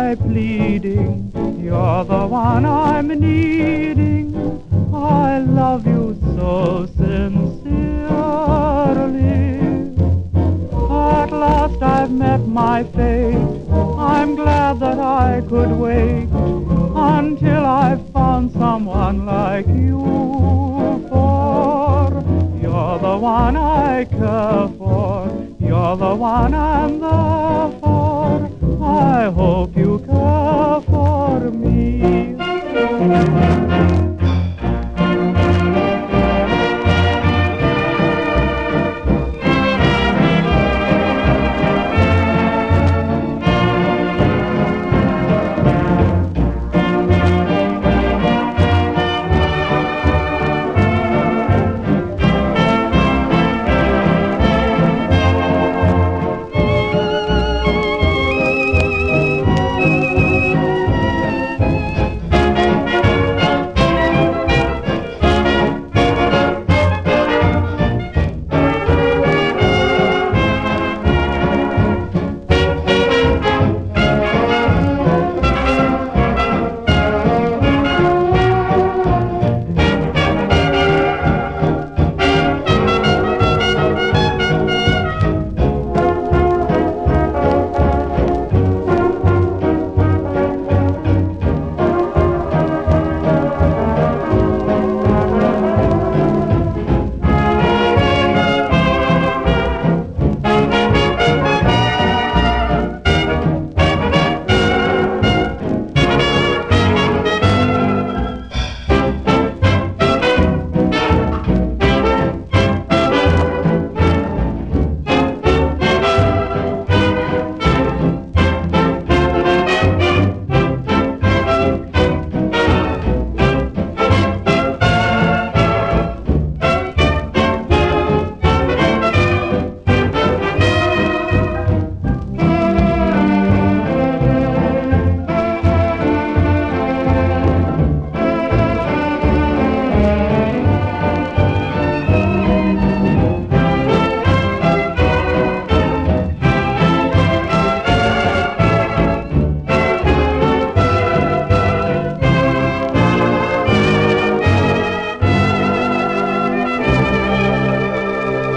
my pleading, you're the one I'm needing. I love you so sincerely. At last I've met my fate. I'm glad that I could wait until I found someone like you. For you're the one I care for, you're the one and the